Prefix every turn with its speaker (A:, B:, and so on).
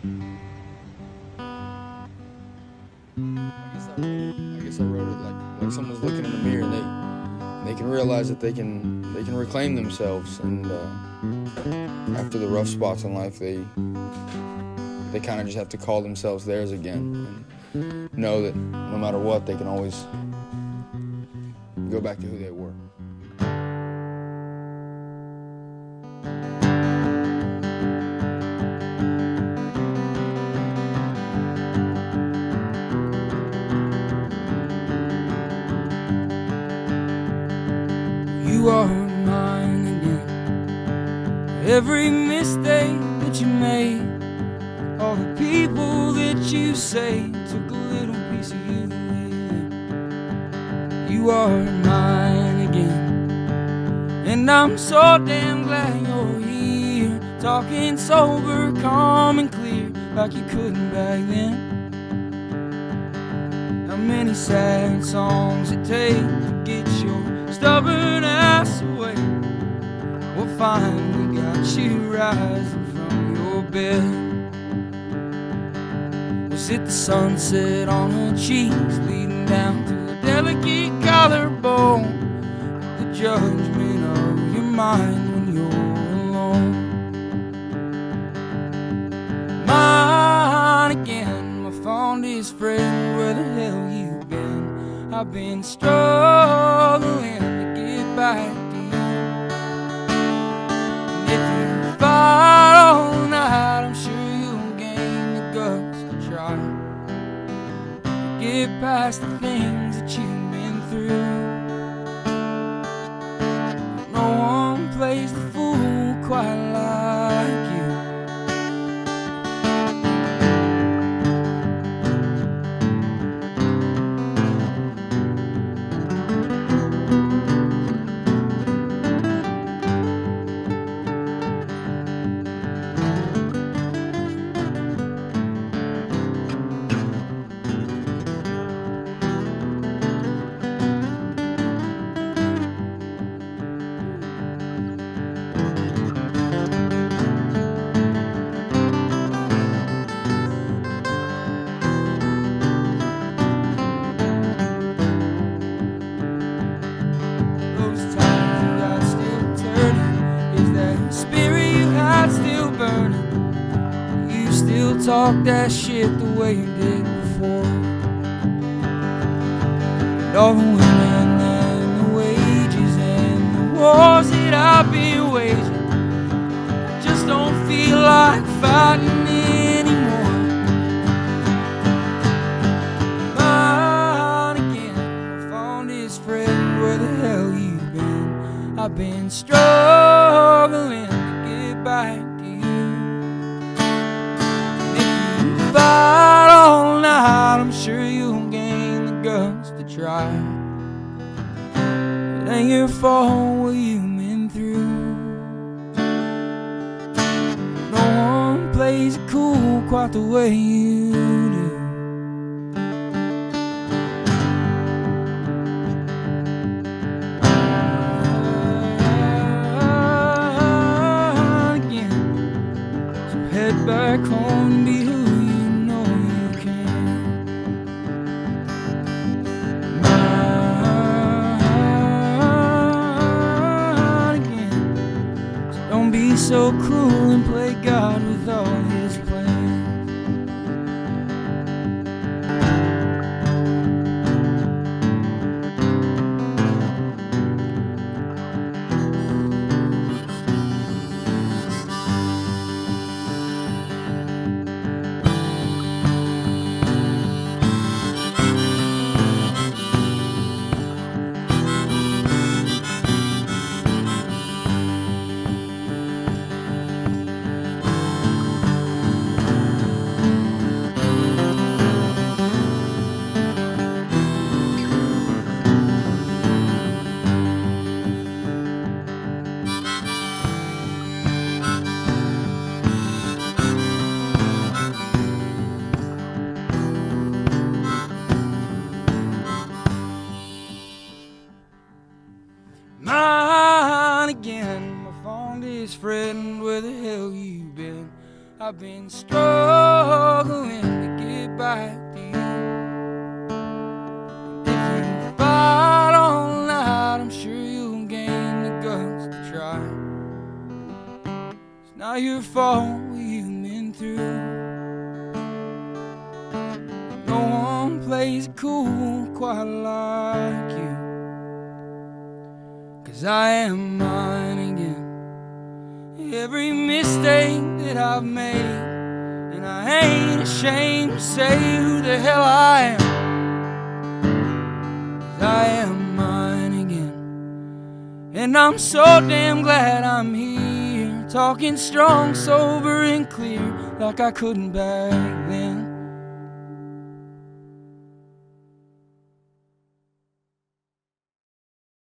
A: I wrote it like someone's looking in the mirror and they can realize that they can reclaim themselves, and after the rough spots in life, they kind of just have to call themselves theirs again and know that no matter what, they can always go back to who they were.
B: You are mine again. Every mistake that you made, all the people that you say took a little piece of you with them. You are mine again, and I'm so damn glad you're here, talking sober, calm and clear, like you couldn't back then. How many sad songs it takes to get your stubborn ass away? Well, finally got you rising from your bed. We'll sit the sunset on her cheeks, leading down to a delicate collarbone, the judgment of your mind when you're alone. Mine again, my fondest friend, where the hell you been? I've been struggling to get back to you. And if you fight all night, I'm sure you'll gain the guts to try to get past the things that you've been through. No one plays the fool quite like you. Talk that shit the way you did before. And all the women and the wages and the wars that I've been waging, I just don't feel like fighting anymore. Mine again, my fondest friend, where the hell you been? I've been struggling to get back. Fight all night, I'm sure you'll gain the guts to try. It ain't your fault what you've been through. No one plays it cool quite the way you do. Again, so head back home and be who so cruel and play God with all his plans. Again, my fondest friend, where the hell you been? I've been struggling not your fault what you've been through. No one plays it cool quite like you, 'cause I am mine again. Every mistake that I've made, and I ain't ashamed to say who the hell I am, 'cause I am mine again. And I'm so damn glad I'm here, talking strong, sober and clear, like I couldn't back then.